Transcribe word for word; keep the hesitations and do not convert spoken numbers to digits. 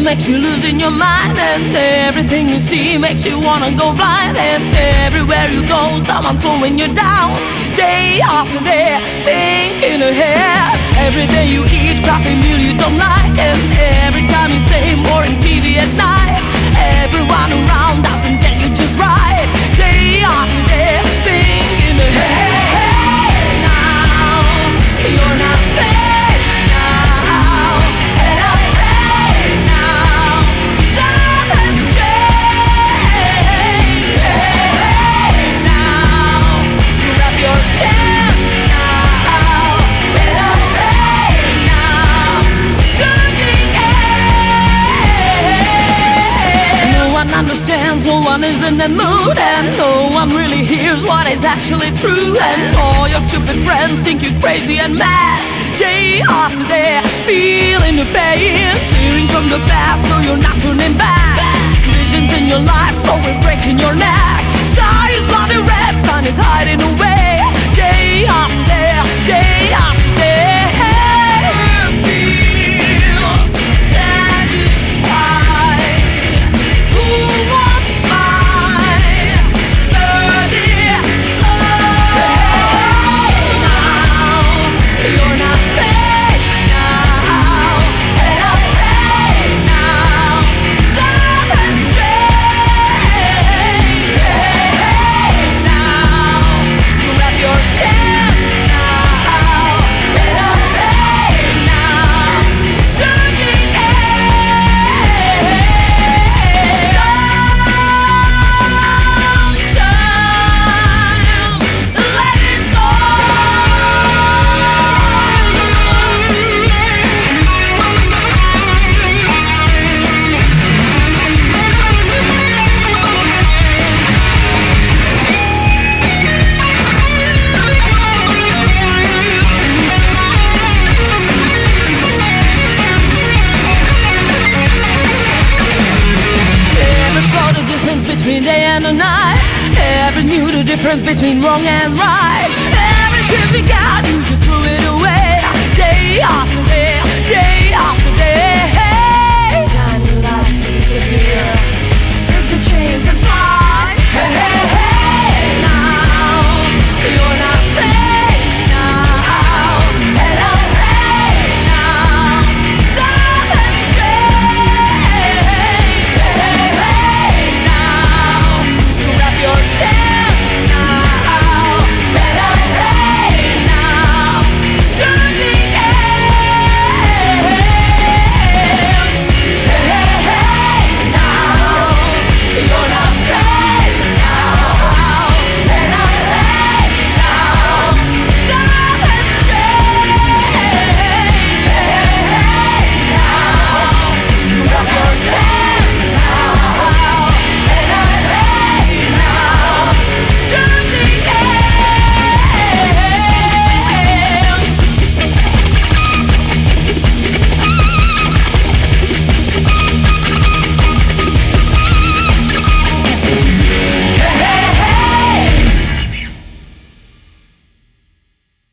makes you losing your mind, and everything you see makes you wanna go blind. And everywhere you go, someone's slowing you down. Day after day, thinking ahead. Every day you eat crappy meal you don't like, and every time you say boring T V at night. Everyone around doesn't get you just right. Day after day, thinking ahead. Now you're not safe now, and I'm safe now. Time has changed. Hey, now you grab your chance now, and I'm safe now. It's gonna be end. No one understands, no one is in the mood, and no one really hears what is actually true. And all your stupid friends think you're crazy and mad. Day after day, feeling the pain, fearing from the past, so you're not turning back. Visions in your life, so we're breaking your neck. Sky is bloody red, sun is hiding away. Day after day, day after day. Feels satisfied. Who wants my dirty soul? Now you're not safe now, and I'm safe now. Time has changed. Now you grab your chance now, and I'm safe now. It's gonna be end. Sometime let it go. Ever saw the difference between day and the night? Ever knew the difference between wrong and right?